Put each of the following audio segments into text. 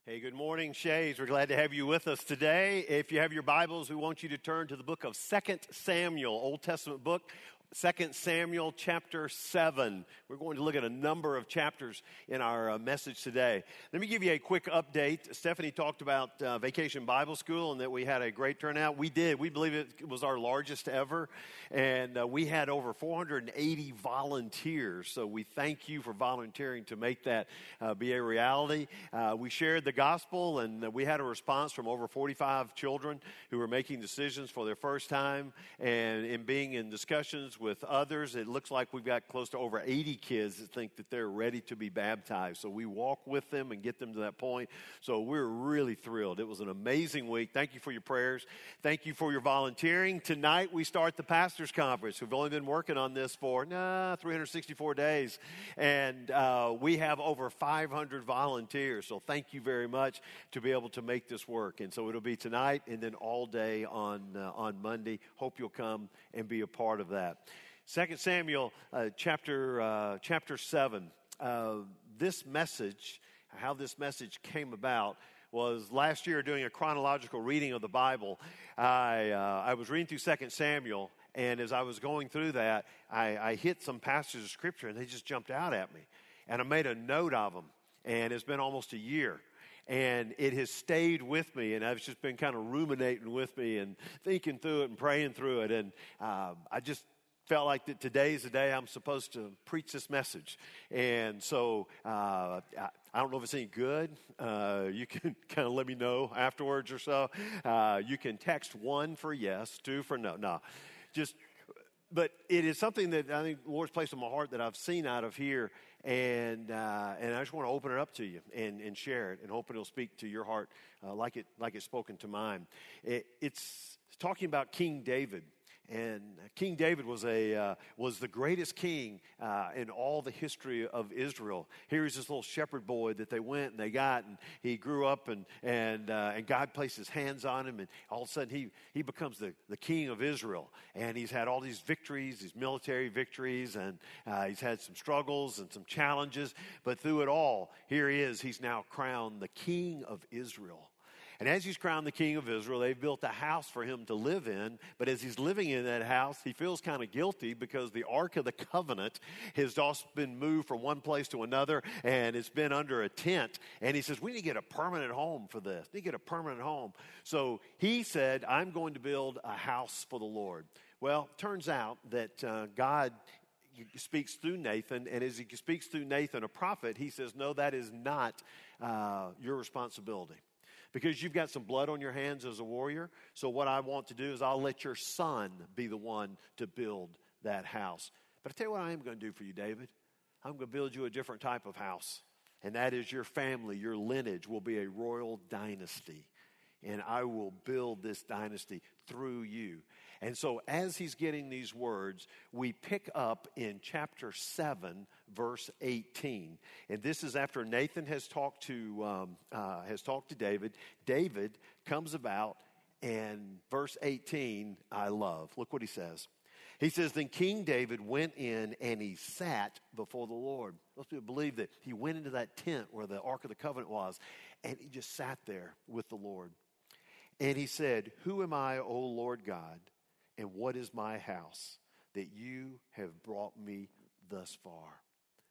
Hey, good morning, Shays. We're glad to have you with us today. If you have your Bibles, we want you to turn to the book of 2 Samuel, Old Testament book, 2 Samuel chapter 7. We're going to look at a number of chapters in our message today. Let me give you a quick update. Stephanie talked about Vacation Bible School and that we had a great turnout. We did. We believe it was our largest ever. And we had over 480 volunteers. So we thank you for volunteering to make that be a reality. We shared the gospel and we had a response from over 45 children who were making decisions for their first time and in being in discussions with others. It looks like we've got close to over 80 kids that think that they're ready to be baptized. So we walk with them and get them to that point. So we're really thrilled. It was an amazing week. Thank you for your prayers. Thank you for your volunteering. Tonight we start the Pastors Conference. We've only been working on this for 364 days. And we have over 500 volunteers. So thank you very much to be able to make this work. And so it'll be tonight and then all day on Monday. Hope you'll come and be a part of that. 2 Samuel chapter 7. This message, how this message came about, was last year doing a chronological reading of the Bible. I was reading through 2 Samuel, and as I was going through that, I hit some passages of Scripture, and they just jumped out at me. And I made a note of them, and it's been almost a year. And it has stayed with me, and I've just been kind of ruminating with me and thinking through it and praying through it. And I just felt like that today's the day I'm supposed to preach this message. And so I don't know if it's any good. You can kind of let me know afterwards or so. You can text 1 for yes, 2 for no. No, but it is something that I think the Lord's placed on my heart that I've seen out of here, and I just want to open it up to you and share it, and hope it'll speak to your heart like it's spoken to mine. It's talking about King David. And King David was the greatest king in all the history of Israel. Here he's this little shepherd boy that they went and they got, and he grew up, and God placed His hands on him, and all of a sudden he becomes the king of Israel. And he's had all these victories, these military victories, and he's had some struggles and some challenges. But through it all, here he is. He's now crowned the king of Israel. And as he's crowned the king of Israel, they've built a house for him to live in. But as he's living in that house, he feels kind of guilty because the Ark of the Covenant has also been moved from one place to another, and it's been under a tent. And he says, we need to get a permanent home for this. We need to get a permanent home. So he said, I'm going to build a house for the Lord. Well, it turns out that God speaks through Nathan, and as he speaks through Nathan, a prophet, he says, no, that is not your responsibility. Because you've got some blood on your hands as a warrior. So what I want to do is I'll let your son be the one to build that house. But I tell you what I am going to do for you, David. I'm going to build you a different type of house. And that is your family, your lineage will be a royal dynasty. And I will build this dynasty through you. And so as he's getting these words, we pick up in chapter 7, verse 18. And this is after Nathan has talked to David. David comes about, and verse 18, I love. Look what he says. He says, then King David went in and he sat before the Lord. Most people believe that he went into that tent where the Ark of the Covenant was, and he just sat there with the Lord. And he said, who am I, O Lord God, and what is my house that you have brought me thus far?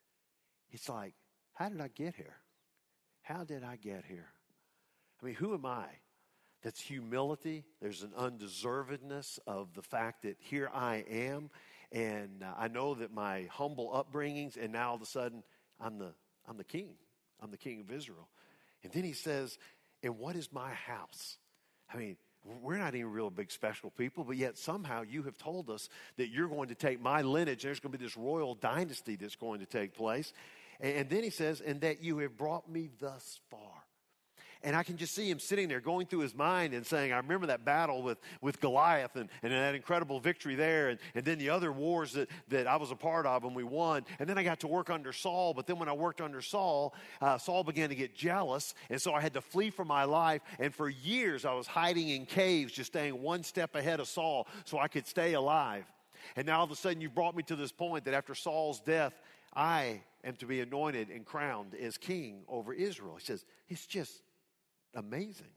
It's like, how did I get here? How did I get here? I mean, who am I? That's humility. There's an undeservedness of the fact that here I am, and I know that my humble upbringings, and now all of a sudden, I'm the king. I'm the king of Israel. And then he says, and what is my house? I mean, we're not even real big special people, but yet somehow you have told us that you're going to take my lineage, and there's going to be this royal dynasty that's going to take place. And then he says, and that you have brought me thus far. And I can just see him sitting there going through his mind and saying, I remember that battle with Goliath and that incredible victory there. And then the other wars that I was a part of and we won. And then I got to work under Saul. But then when I worked under Saul, Saul began to get jealous. And so I had to flee for my life. And for years I was hiding in caves, just staying one step ahead of Saul so I could stay alive. And now all of a sudden you brought me to this point that after Saul's death, I am to be anointed and crowned as king over Israel. He says, it's just Amazing.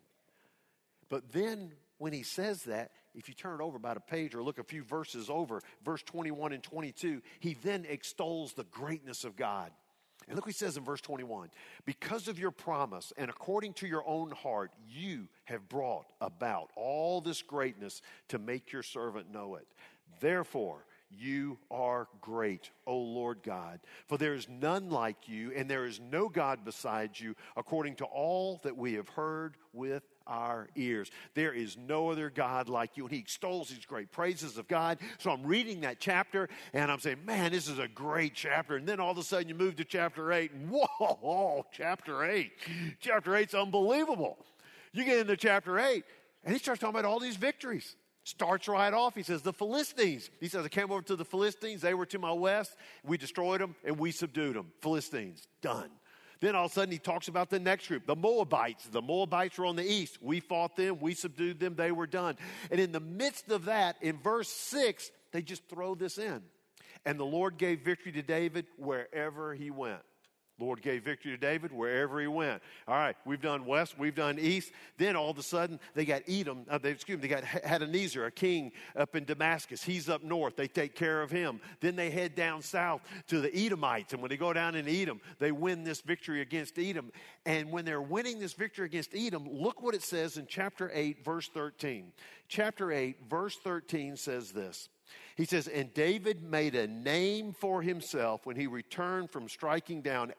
But then when he says that, if you turn it over about a page or look a few verses over, verse 21 and 22, he then extols the greatness of God. And look what he says in verse 21. Because of your promise and according to your own heart, you have brought about all this greatness to make your servant know it. Therefore, you are great, O Lord God, for there is none like you, and there is no God besides you, according to all that we have heard with our ears. There is no other God like you. And he extols these great praises of God. So I'm reading that chapter, and I'm saying, man, this is a great chapter. And then all of a sudden you move to chapter 8, and whoa, chapter 8. Chapter 8's unbelievable. You get into chapter 8, and he starts talking about all these victories. Starts right off. He says, the Philistines. He says, I came over to the Philistines. They were to my west. We destroyed them, and we subdued them. Philistines, done. Then all of a sudden he talks about the next group, the Moabites. The Moabites were on the east. We fought them. We subdued them. They were done. And in the midst of that, in verse 6, they just throw this in. And the Lord gave victory to David wherever he went. Lord gave victory to David wherever he went. All right, we've done west, we've done east. Then all of a sudden, they got they got Hadanezer, a king up in Damascus. He's up north. They take care of him. Then they head down south to the Edomites. And when they go down in Edom, they win this victory against Edom. And when they're winning this victory against Edom, look what it says in chapter 8, verse 13. Chapter 8, verse 13 says this. He says, and David made a name for himself when he returned from striking down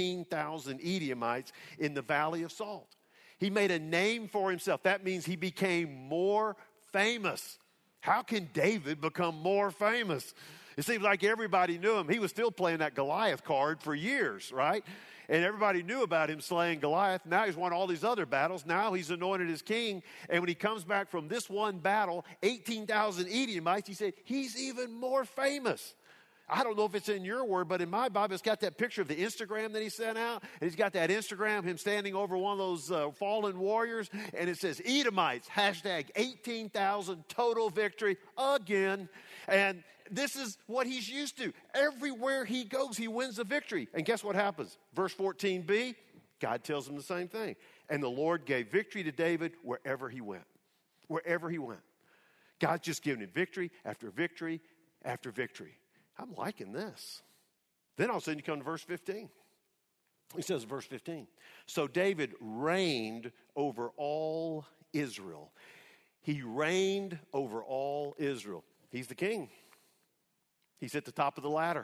18,000 Edomites in the Valley of Salt. He made a name for himself. That means he became more famous. How can David become more famous? It seems like everybody knew him. He was still playing that Goliath card for years, right? And everybody knew about him slaying Goliath. Now he's won all these other battles. Now he's anointed as king. And when he comes back from this one battle, 18,000 Edomites, he said, he's even more famous. I don't know if it's in your word, but in my Bible, it's got that picture of the Instagram that he sent out. And he's got that Instagram, him standing over one of those fallen warriors. And it says, Edomites, hashtag 18,000, total victory again. And this is what he's used to. Everywhere he goes, he wins a victory. And guess what happens? Verse 14b, God tells him the same thing. And the Lord gave victory to David wherever he went. Wherever he went. God's just giving him victory after victory after victory. I'm liking this. Then all of a sudden you come to verse 15. He says in verse 15, so David reigned over all Israel. He reigned over all Israel. He's the king. He's at the top of the ladder.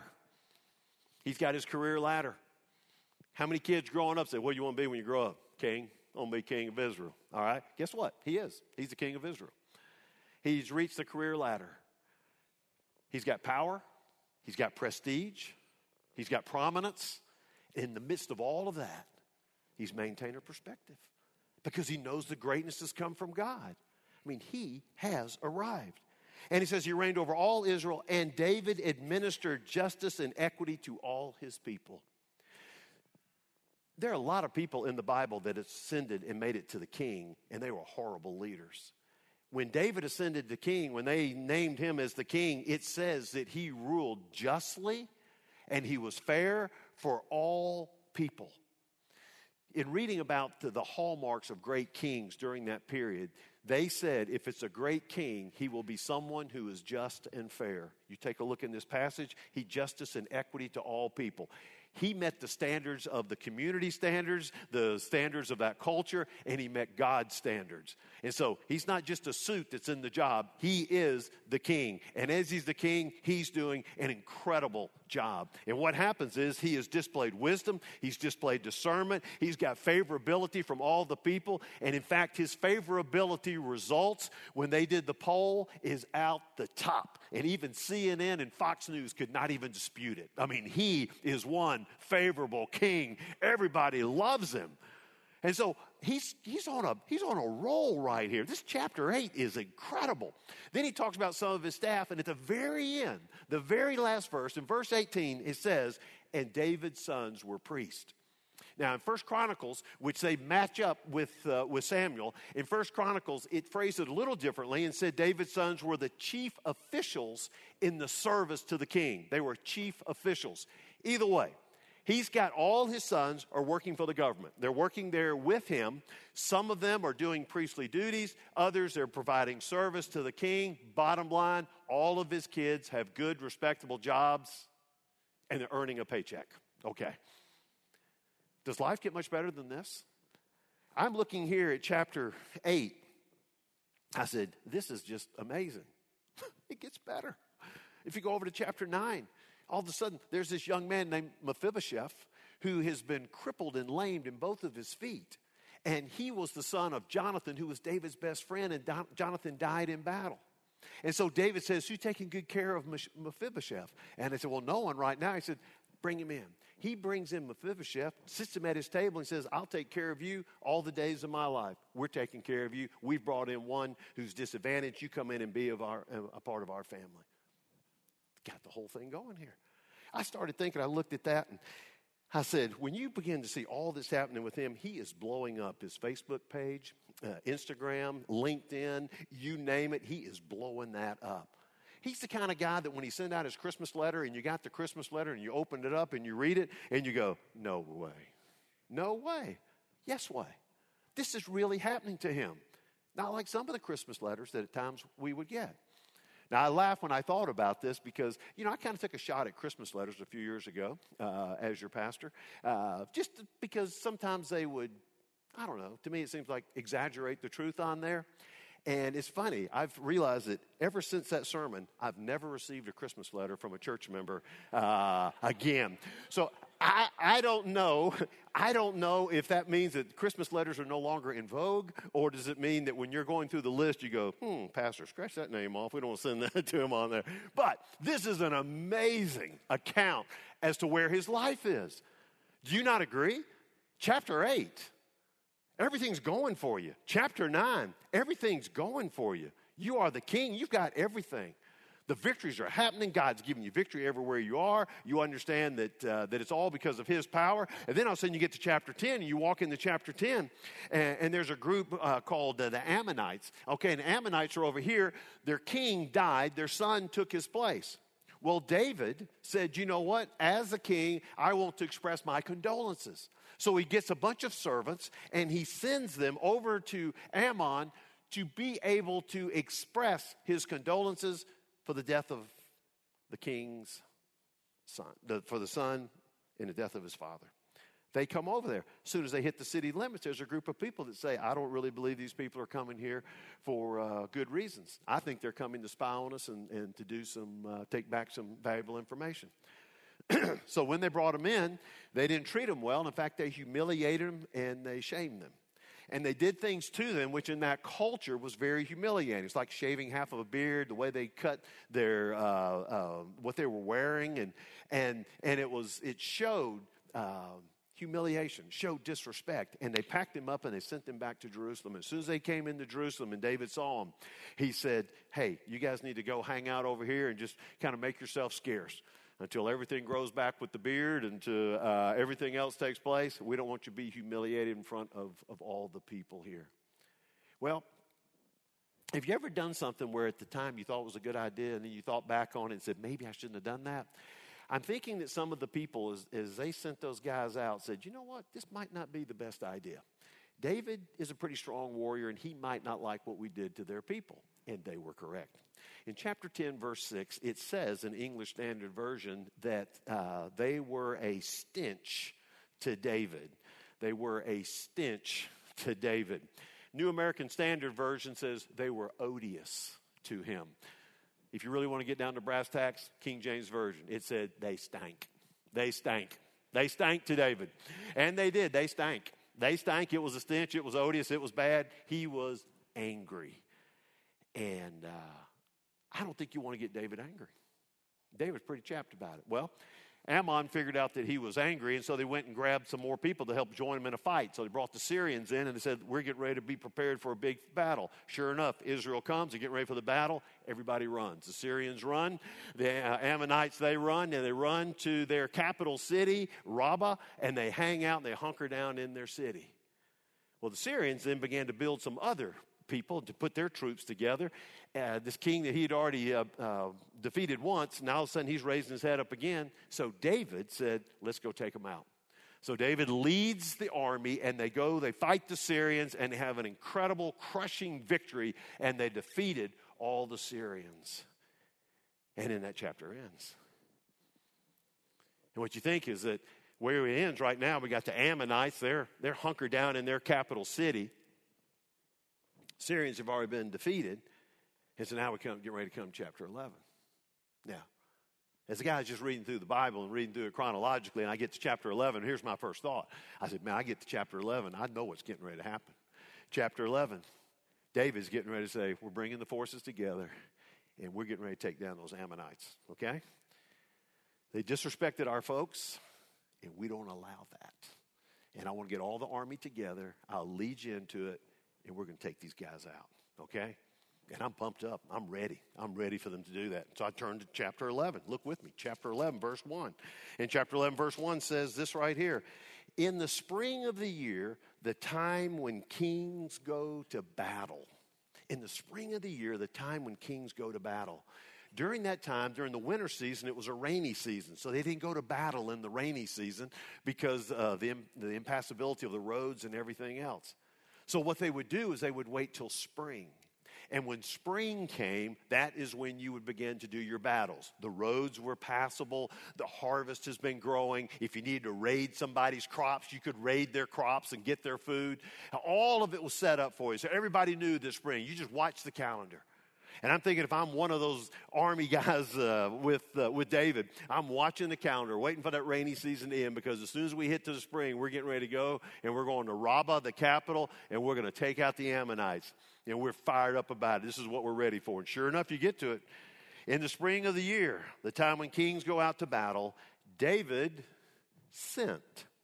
He's got his career ladder. How many kids growing up say, what do you want to be when you grow up? King. I want to be king of Israel. All right. Guess what? He is. He's the king of Israel. He's reached the career ladder. He's got power. He's got prestige. He's got prominence. In the midst of all of that, he's maintained a perspective because he knows the greatness has come from God. I mean, he has arrived. And he says he reigned over all Israel, and David administered justice and equity to all his people. There are a lot of people in the Bible that ascended and made it to the king, and they were horrible leaders. When David ascended to king, when they named him as the king, it says that he ruled justly and he was fair for all people. In reading about the hallmarks of great kings during that period, they said if it's a great king, he will be someone who is just and fair. You take a look in this passage, he justice and equity to all people. He met the standards of the community standards, the standards of that culture, and he met God's standards. And so he's not just a suit that's in the job. He is the king. And as he's the king, he's doing an incredible job. And what happens is he has displayed wisdom. He's displayed discernment. He's got favorability from all the people. And in fact, his favorability results when they did the poll is out the top. And even CNN and Fox News could not even dispute it. I mean, he is one favorable king. Everybody loves him. And so he's on a roll right here. This chapter 8 is incredible. Then he talks about some of his staff, and at the very end, the very last verse, in verse 18, it says, and David's sons were priests. Now, in 1 Chronicles, which they match up with Samuel, in 1 Chronicles, it phrased it a little differently and said David's sons were the chief officials in the service to the king. They were chief officials. Either way, He's got all his sons are working for the government. They're working there with him. Some of them are doing priestly duties. Others are providing service to the king. Bottom line, all of his kids have good, respectable jobs, and they're earning a paycheck. Okay. Does life get much better than this? I'm looking here at chapter 8. I said, this is just amazing. It gets better. If you go over to chapter 9, all of a sudden, there's this young man named Mephibosheth who has been crippled and lamed in both of his feet. And he was the son of Jonathan, who was David's best friend, and Jonathan died in battle. And so David says, who's taking good care of Mephibosheth? And they said, well, no one right now. He said, bring him in. He brings in Mephibosheth, sits him at his table and says, I'll take care of you all the days of my life. We're taking care of you. We've brought in one who's disadvantaged. You come in and be a part of our family. Got the whole thing going here. I started thinking, I looked at that and I said, when you begin to see all that's happening with him, he is blowing up his Facebook page, Instagram, LinkedIn, you name it, he is blowing that up. He's the kind of guy that when he sent out his Christmas letter and you got the Christmas letter and you opened it up and you read it and you go, no way. No way. Yes way. This is really happening to him. Not like some of the Christmas letters that at times we would get. Now, I laugh when I thought about this because, I kind of took a shot at Christmas letters a few years ago as your pastor, just because sometimes they would, I don't know, to me it seems like exaggerate the truth on there. And it's funny, I've realized that ever since that sermon, I've never received a Christmas letter from a church member again. So I don't know. I don't know if that means that Christmas letters are no longer in vogue, or does it mean that when you're going through the list, you go, Pastor, scratch that name off. We don't want to send that to him on there. But this is an amazing account as to where his life is. Do you not agree? Chapter 8. Everything's going for you. Chapter 9, everything's going for you. You are the king. You've got everything. The victories are happening. God's giving you victory everywhere you are. You understand that it's all because of his power. And then all of a sudden you get to chapter 10, and you walk into chapter 10, and there's a group called the Ammonites. Okay, and the Ammonites are over here. Their king died. Their son took his place. Well, David said, you know what? As a king, I want to express my condolences. So he gets a bunch of servants and he sends them over to Ammon to be able to express his condolences for the death of the king's son, for the son and the death of his father. They come over there. As soon as they hit the city limits, there's a group of people that say, I don't really believe these people are coming here for good reasons. I think they're coming to spy on us and to do take back some valuable information. So when they brought them in, they didn't treat them well. And in fact, they humiliated them and they shamed them. And they did things to them, which in that culture was very humiliating. It's like shaving half of a beard, the way they cut their what they were wearing, and it showed humiliation, showed disrespect. And they packed him up and they sent him back to Jerusalem. As soon as they came into Jerusalem and David saw them, he said, "Hey, you guys need to go hang out over here and just kind of make yourself scarce. Until everything grows back with the beard and to everything else takes place, we don't want you to be humiliated in front of all the people here." Well, have you ever done something where at the time you thought it was a good idea and then you thought back on it and said, maybe I shouldn't have done that? I'm thinking that some of the people, as they sent those guys out, said, you know what, this might not be the best idea. David is a pretty strong warrior and he might not like what we did to their people. And they were correct. In chapter 10, verse 6, it says in English Standard Version that they were a stench to David. They were a stench to David. New American Standard Version says they were odious to him. If you really want to get down to brass tacks, King James Version, it said they stank. They stank. They stank to David. And they did. They stank. They stank. It was a stench. It was odious. It was bad. He was angry. And I don't think you want to get David angry. David's pretty chapped about it. Well, Ammon figured out that he was angry, and so they went and grabbed some more people to help join him in a fight. So they brought the Syrians in, and they said, we're getting ready to be prepared for a big battle. Sure enough, Israel comes, they're getting ready for the battle. Everybody runs. The Syrians run. The Ammonites, they run, and they run to their capital city, Rabbah, and they hang out, and they hunker down in their city. Well, the Syrians then began to build some other people to put their troops together. This king that he had already defeated once, now all of a sudden he's raising his head up again. So David said, let's go take them out. So David leads the army, and they fight the Syrians, and they have an incredible crushing victory, and they defeated all the Syrians. And then that chapter ends. And what you think is that where it ends right now, we got the Ammonites, they're hunkered down in their capital city. Syrians have already been defeated, and so now we get ready to come to chapter 11. Now, as a guy just reading through the Bible and reading through it chronologically, and I get to chapter 11, here's my first thought. I said, man, I get to chapter 11, I know what's getting ready to happen. Chapter 11, David's getting ready to say, we're bringing the forces together, and we're getting ready to take down those Ammonites, okay? They disrespected our folks, and we don't allow that. And I want to get all the army together. I'll lead you into it, and we're going to take these guys out, okay? And I'm pumped up. I'm ready. I'm ready for them to do that. So I turned to chapter 11. Look with me. Chapter 11, verse 1. And chapter 11, verse 1 says this right here. In the spring of the year, the time when kings go to battle. In the spring of the year, the time when kings go to battle. During that time, during the winter season, it was a rainy season. So they didn't go to battle in the rainy season because of the impassability of the roads and everything else. So what they would do is they would wait till spring. And when spring came, that is when you would begin to do your battles. The roads were passable. The harvest has been growing. If you needed to raid somebody's crops, you could raid their crops and get their food. All of it was set up for you. So everybody knew this spring. You just watch the calendar. And I'm thinking if I'm one of those army guys with David, I'm watching the calendar, waiting for that rainy season to end, because as soon as we hit to the spring, we're getting ready to go, and we're going to Rabbah, the capital, and we're going to take out the Ammonites. And we're fired up about it. This is what we're ready for. And sure enough, you get to it. In the spring of the year, the time when kings go out to battle, David sent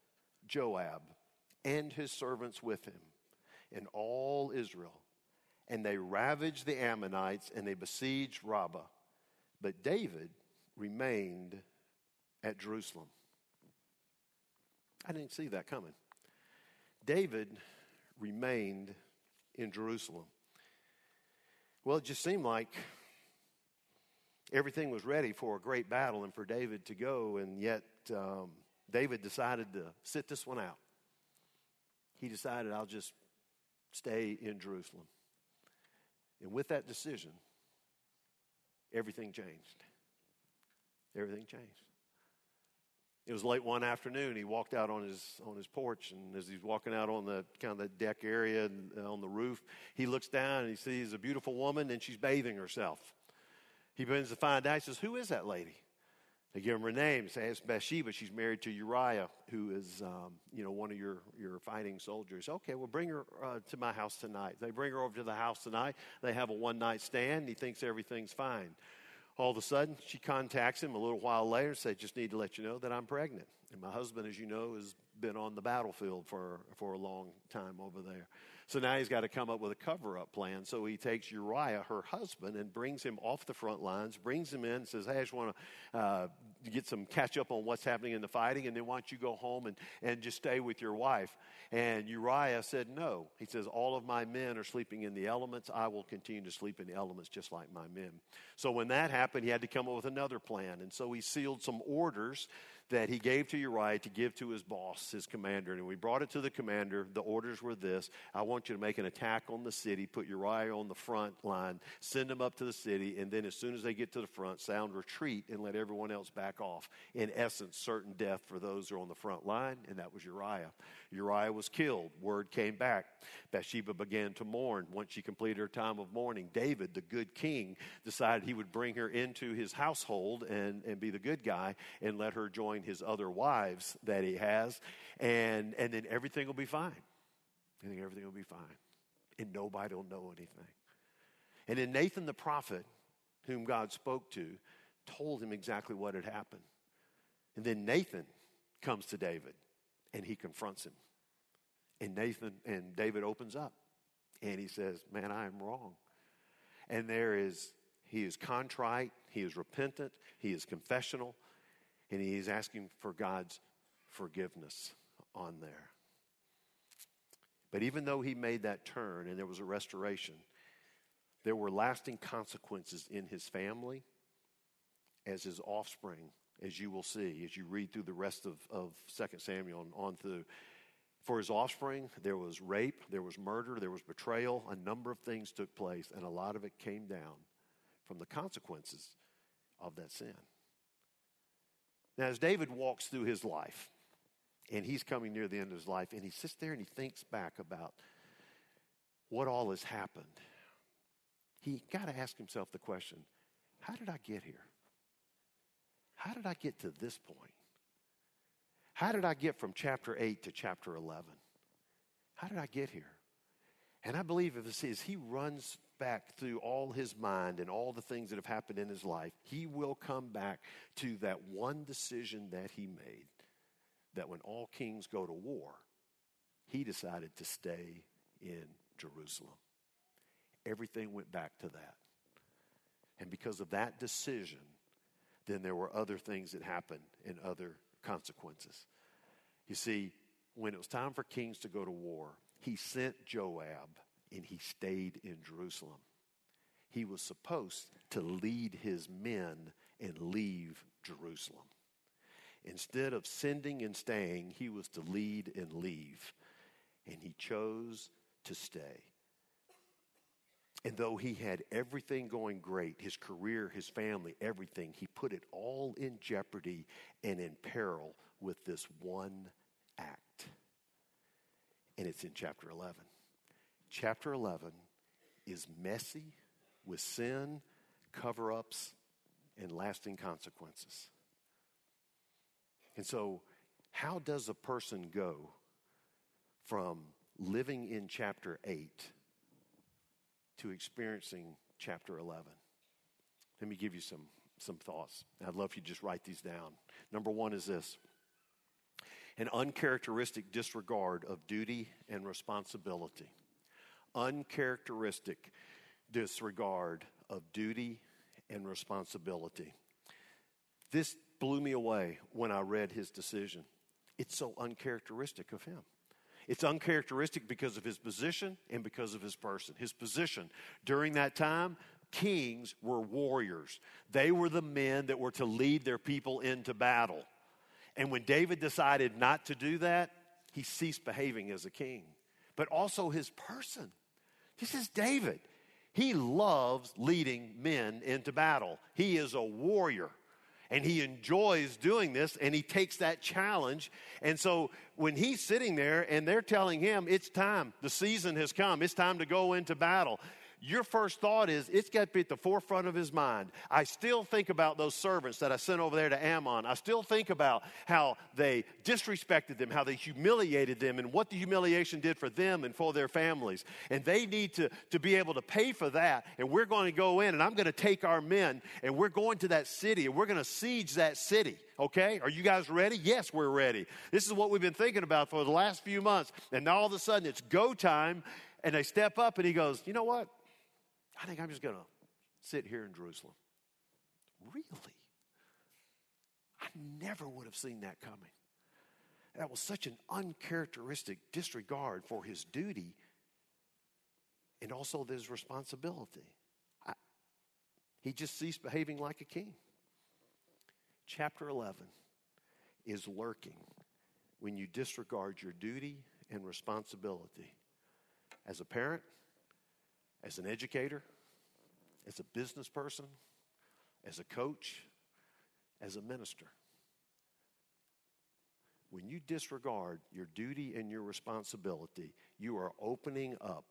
Joab and his servants with him and all Israel. And they ravaged the Ammonites, and they besieged Rabbah. But David remained at Jerusalem. I didn't see that coming. David remained in Jerusalem. Well, it just seemed like everything was ready for a great battle and for David to go, and yet David decided to sit this one out. He decided, I'll just stay in Jerusalem. And with that decision, everything changed. Everything changed. It was late one afternoon. He walked out on his porch, and as he's walking out on the kind of the deck area and on the roof, he looks down and he sees a beautiful woman, and she's bathing herself. He begins to find out. He says, "Who is that lady?" They give him her name. They say it's Bathsheba. She's married to Uriah, who is one of your fighting soldiers. Okay, well, bring her to my house tonight. They bring her over to the house tonight. They have a one-night stand. He thinks everything's fine. All of a sudden, she contacts him a little while later and says, just need to let you know that I'm pregnant. And my husband, as you know, has been on the battlefield for a long time over there. So now he's got to come up with a cover-up plan. So he takes Uriah, her husband, and brings him off the front lines, brings him in and says, hey, I just want to get some catch up on what's happening in the fighting, and then why don't you go home and just stay with your wife? And Uriah said no. He says, all of my men are sleeping in the elements. I will continue to sleep in the elements just like my men. So when that happened, he had to come up with another plan. And so he sealed some orders that he gave to Uriah to give to his boss, his commander. And we brought it to the commander. The orders were this: I want you to make an attack on the city, put Uriah on the front line, send him up to the city, and then as soon as they get to the front, sound retreat and let everyone else back off. In essence, certain death for those who are on the front line, and that was Uriah. Uriah was killed. Word came back. Bathsheba began to mourn. Once she completed her time of mourning, David, the good king, decided he would bring her into his household and be the good guy and let her join his other wives that he has, and then everything will be fine. I think everything will be fine, and nobody will know anything. And then Nathan the prophet, whom God spoke to, told him exactly what had happened. And then Nathan comes to David, and he confronts him. And David opens up, and he says, man, I am wrong. And he is contrite, he is repentant, he is confessional, and he is asking for God's forgiveness on there. But even though he made that turn and there was a restoration, there were lasting consequences in his family as his offspring, as you will see, as you read through the rest of 2 Samuel and on through. For his offspring, there was rape, there was murder, there was betrayal. A number of things took place, and a lot of it came down from the consequences of that sin. Now, as David walks through his life, and he's coming near the end of his life, and he sits there and he thinks back about what all has happened, he got to ask himself the question, how did I get here? How did I get to this point? How did I get from chapter 8 to chapter 11? How did I get here? And I believe as he runs back through all his mind and all the things that have happened in his life, he will come back to that one decision that he made, that when all kings go to war, he decided to stay in Jerusalem. Everything went back to that. And because of that decision, then there were other things that happened and other consequences. You see, when it was time for kings to go to war, he sent Joab and he stayed in Jerusalem. He was supposed to lead his men and leave Jerusalem. Instead of sending and staying, he was to lead and leave. And he chose to stay. And though he had everything going great, his career, his family, everything, he put it all in jeopardy and in peril with this one act. And it's in chapter 11. Chapter 11 is messy with sin, cover-ups, and lasting consequences. And so, how does a person go from living in chapter 8 to experiencing chapter 11? Let me give you some thoughts. I'd love if you just write these down. Number one is this: an uncharacteristic disregard of duty and responsibility. Uncharacteristic disregard of duty and responsibility. This blew me away when I read his decision. It's so uncharacteristic of him. It's uncharacteristic because of his position and because of his person. His position during that time, kings were warriors. They were the men that were to lead their people into battle. And when David decided not to do that, he ceased behaving as a king. But also his person. This is David. He loves leading men into battle. He is a warrior. And he enjoys doing this, and he takes that challenge. And so when he's sitting there and they're telling him, it's time, the season has come, it's time to go into battle, your first thought is, it's got to be at the forefront of his mind. I still think about those servants that I sent over there to Ammon. I still think about how they disrespected them, how they humiliated them, and what the humiliation did for them and for their families. And they need to be able to pay for that. And we're going to go in, and I'm going to take our men, and we're going to that city, and we're going to siege that city. Okay? Are you guys ready? Yes, we're ready. This is what we've been thinking about for the last few months. And now all of a sudden it's go time, and they step up, and he goes, you know what? I think I'm just going to sit here in Jerusalem. Really? I never would have seen that coming. That was such an uncharacteristic disregard for his duty and also his responsibility. He just ceased behaving like a king. Chapter 11 is lurking when you disregard your duty and responsibility as a parent, as an educator, as a business person, as a coach, as a minister. When you disregard your duty and your responsibility, you are opening up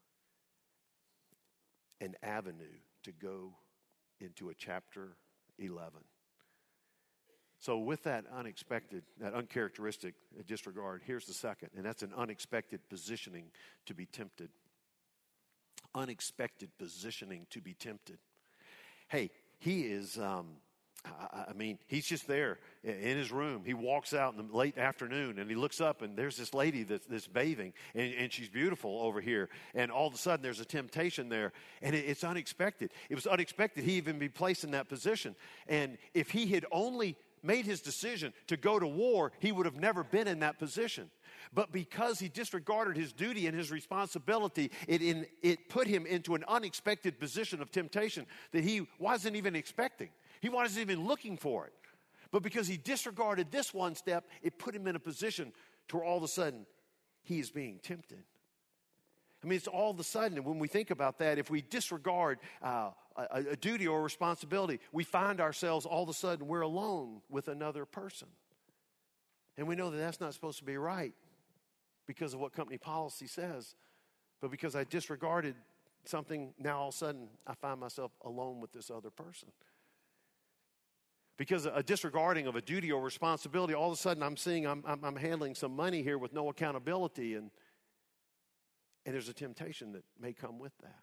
an avenue to go into a chapter 11. So with that uncharacteristic disregard, here's the second, and that's an unexpected positioning to be tempted. Unexpected positioning to be tempted. Hey, he is, he's just there in his room. He walks out in the late afternoon and he looks up and there's this lady that's bathing and she's beautiful over here. And all of a sudden there's a temptation there and it's unexpected. It was unexpected he even be placed in that position. And if he had only made his decision to go to war, he would have never been in that position. But because he disregarded his duty and his responsibility, it put him into an unexpected position of temptation that he wasn't even expecting. He wasn't even looking for it. But because he disregarded this one step, it put him in a position to where all of a sudden he is being tempted. I mean, it's all of a sudden, and when we think about that, if we disregard a duty or a responsibility, we find ourselves all of a sudden we're alone with another person. And we know that that's not supposed to be right because of what company policy says. But because I disregarded something, now all of a sudden I find myself alone with this other person. Because a disregarding of a duty or responsibility, all of a sudden I'm seeing I'm handling some money here with no accountability, and there's a temptation that may come with that.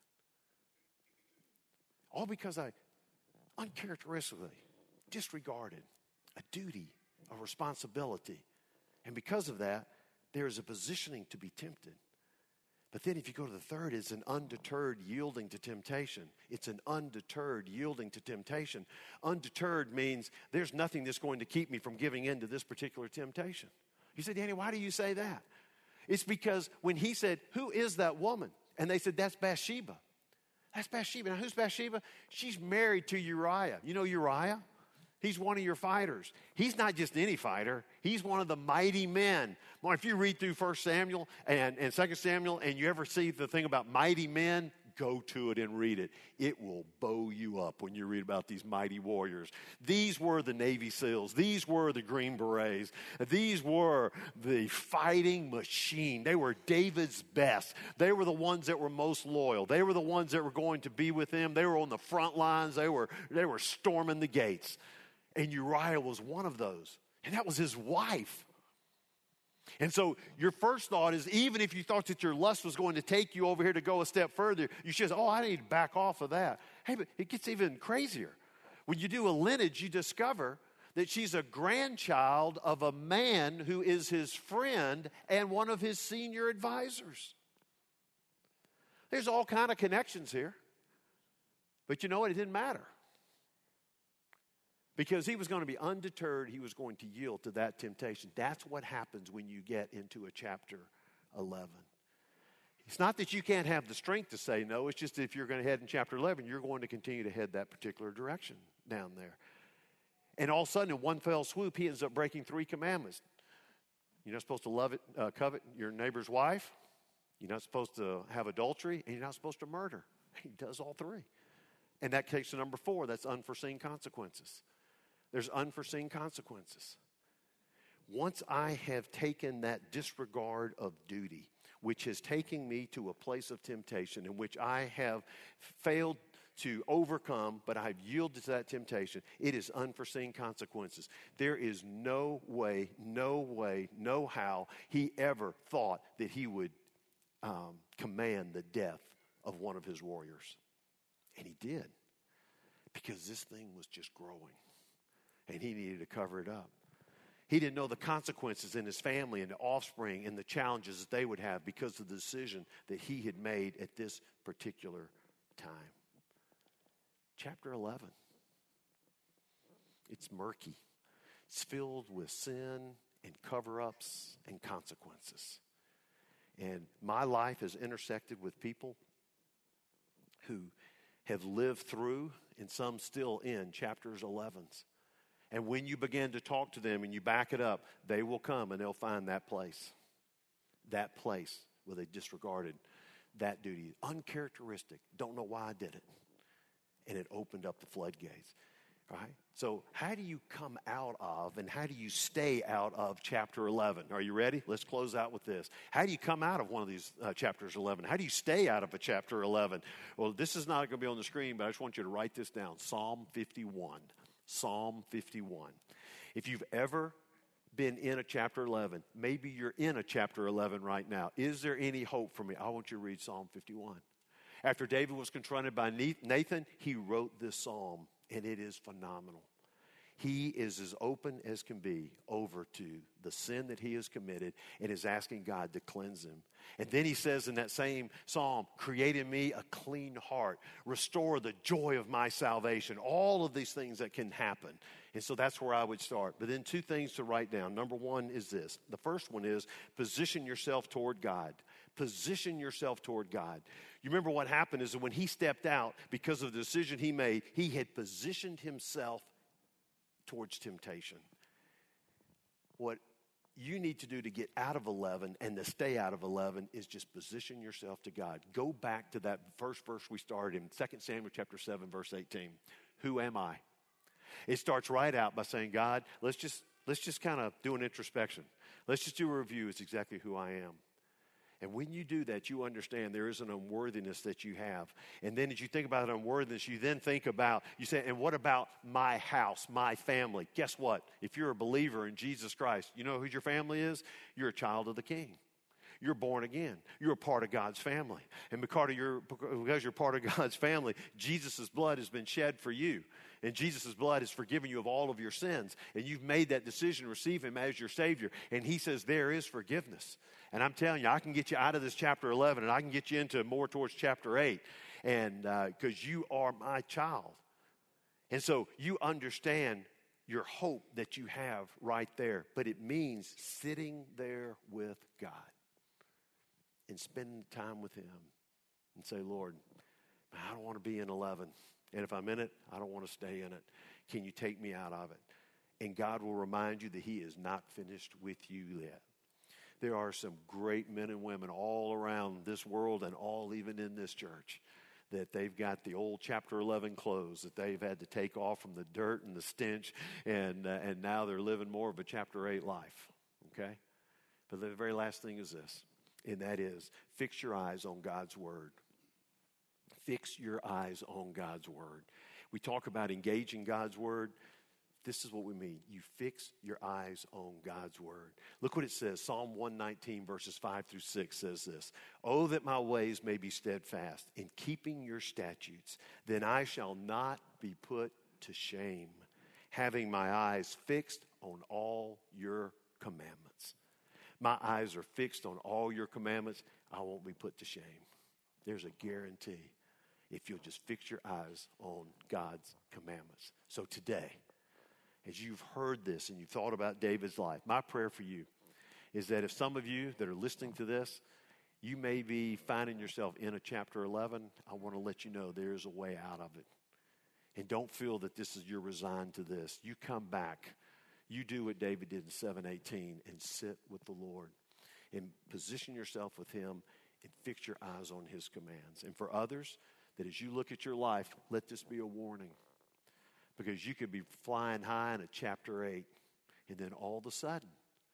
All because I uncharacteristically disregarded a duty, a responsibility. And because of that, there is a positioning to be tempted. But then if you go to the third, it's an undeterred yielding to temptation. It's an undeterred yielding to temptation. Undeterred means there's nothing that's going to keep me from giving in to this particular temptation. You say, Danny, why do you say that? It's because when he said, who is that woman? And they said, that's Bathsheba. That's Bathsheba. Now, who's Bathsheba? She's married to Uriah. You know Uriah? He's one of your fighters. He's not just any fighter. He's one of the mighty men. Well, if you read through 1 Samuel and 2 Samuel and you ever see the thing about mighty men, go to it and read it. It will bow you up when you read about these mighty warriors. These were the Navy SEALs. These were the Green Berets. These were the fighting machine. They were David's best. They were the ones that were most loyal. They were the ones that were going to be with him. They were on the front lines. They were storming the gates. And Uriah was one of those. And that was his wife. And so your first thought is, even if you thought that your lust was going to take you over here to go a step further, you should say, I need to back off of that. Hey, but it gets even crazier. When you do a lineage, you discover that she's a grandchild of a man who is his friend and one of his senior advisors. There's all kind of connections here. But you know what? It didn't matter. Because he was going to be undeterred, he was going to yield to that temptation. That's what happens when you get into a chapter 11. It's not that you can't have the strength to say no, it's just that if you're going to head in chapter 11, you're going to continue to head that particular direction down there. And all of a sudden, in one fell swoop, he ends up breaking 3 commandments. You're not supposed to covet your neighbor's wife. You're not supposed to have adultery, and you're not supposed to murder. He does all 3. And that takes to number 4, that's unforeseen consequences. There's unforeseen consequences. Once I have taken that disregard of duty, which is taking me to a place of temptation in which I have failed to overcome, but I've yielded to that temptation, it is unforeseen consequences. There is no way, no how he ever thought that he would command the death of one of his warriors. And he did, because this thing was just growing. And he needed to cover it up. He didn't know the consequences in his family and the offspring and the challenges that they would have because of the decision that he had made at this particular time. Chapter 11. It's murky. It's filled with sin and cover-ups and consequences. And my life has intersected with people who have lived through, and some still in, chapters 11s. And when you begin to talk to them and you back it up, they will come and they'll find that place where they disregarded that duty. Uncharacteristic. Don't know why I did it. And it opened up the floodgates. Right? So how do you come out of and how do you stay out of chapter 11? Are you ready? Let's close out with this. How do you come out of one of these chapters 11? How do you stay out of a chapter 11? Well, this is not going to be on the screen, but I just want you to write this down. Psalm 51. Psalm 51. If you've ever been in a chapter 11, maybe you're in a chapter 11 right now. Is there any hope for me? I want you to read Psalm 51. After David was confronted by Nathan, he wrote this psalm, and it is phenomenal. he is as open as can be over to the sin that he has committed and is asking God to cleanse him. And then he says in that same psalm, create in me a clean heart, restore the joy of my salvation, all of these things that can happen. And so that's where I would start. But then two things to write down. Number one is this. The first one is position yourself toward God. Position yourself toward God. You remember what happened is that when he stepped out, because of the decision he made, he had positioned himself towards temptation. What you need to do to get out of 11 and to stay out of 11 is just position yourself to God. Go back to that first verse we started in 2 Samuel chapter 7, verse 18. Who am I? It starts right out by saying, God, let's just kind of do an introspection. Let's just do a review. It's exactly who I am. And when you do that, you understand there is an unworthiness that you have. And then as you think about unworthiness, you then think about, you say, and what about my house, my family? Guess what? If you're a believer in Jesus Christ, you know who your family is? You're a child of the King. You're born again. You're a part of God's family. And because you're part of God's family, Jesus' blood has been shed for you. And Jesus' blood has forgiven you of all of your sins. And you've made that decision to receive him as your Savior. And he says there is forgiveness. And I'm telling you, I can get you out of this chapter 11 and I can get you into more towards chapter 8. And because you are my child. And so you understand your hope that you have right there. But it means sitting there with God and spending time with him and say, Lord, I don't want to be in 11. And if I'm in it, I don't want to stay in it. Can you take me out of it? And God will remind you that he is not finished with you yet. There are some great men and women all around this world and all even in this church that they've got the old chapter 11 clothes that they've had to take off from the dirt and the stench, and now they're living more of a chapter 8 life, okay? But the very last thing is this, and that is fix your eyes on God's word. Fix your eyes on God's word. We talk about engaging God's word. This is what we mean. You fix your eyes on God's word. Look what it says. Psalm 119 verses 5 through 6 says this. Oh, that my ways may be steadfast in keeping your statutes. Then I shall not be put to shame, having my eyes fixed on all your commandments. My eyes are fixed on all your commandments. I won't be put to shame. There's a guarantee if you'll just fix your eyes on God's commandments. So today, as you've heard this and you've thought about David's life, my prayer for you is that if some of you that are listening to this, you may be finding yourself in a chapter 11, I want to let you know there is a way out of it. And don't feel that this is you're resigned to this. You come back. You do what David did in 7:18 and sit with the Lord and position yourself with him and fix your eyes on his commands. And for others, that as you look at your life, let this be a warning. Because you could be flying high in a chapter 8, and then all of a sudden,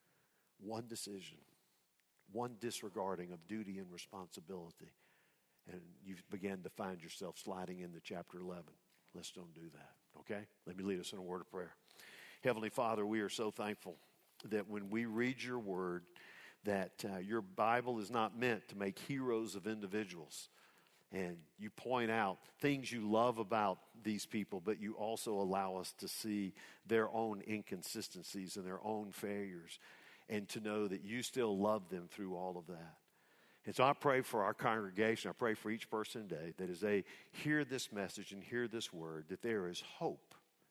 one decision, one disregarding of duty and responsibility, and you began to find yourself sliding into chapter 11. Let's don't do that, okay? Let me lead us in a word of prayer. Heavenly Father, we are so thankful that when we read your word, that your Bible is not meant to make heroes of individuals. And you point out things you love about these people, but you also allow us to see their own inconsistencies and their own failures, and to know that you still love them through all of that. And so I pray for our congregation. I pray for each person today that as they hear this message and hear this word, that there is hope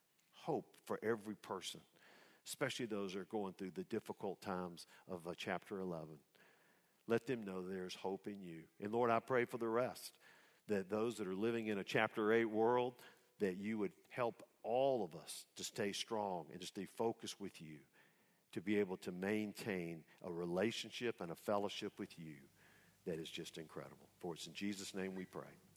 for every person, especially those that are going through the difficult times of chapter 11. Let them know there's hope in you. And Lord, I pray for the rest, that those that are living in a chapter 8 world, that you would help all of us to stay strong and to stay focused with you, to be able to maintain a relationship and a fellowship with you that is just incredible. For it's in Jesus' name we pray.